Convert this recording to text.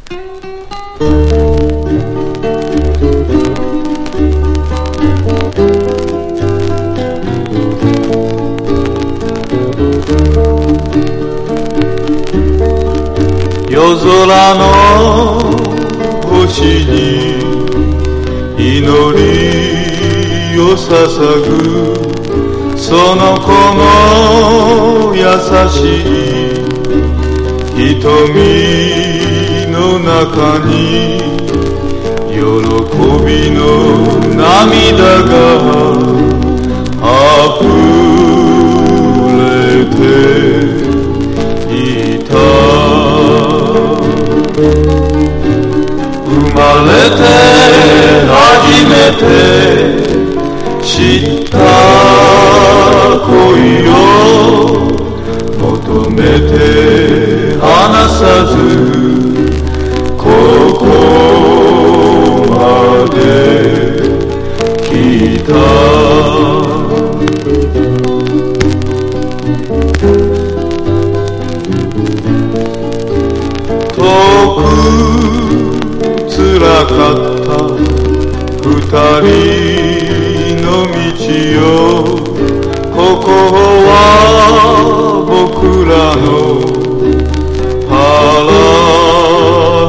夜空の星に祈りを捧ぐその子の優しい瞳の中に喜びの涙が溢れていた。生まれて初めて知った恋を求めて離さずここまで来た。遠く辛かった二人の道を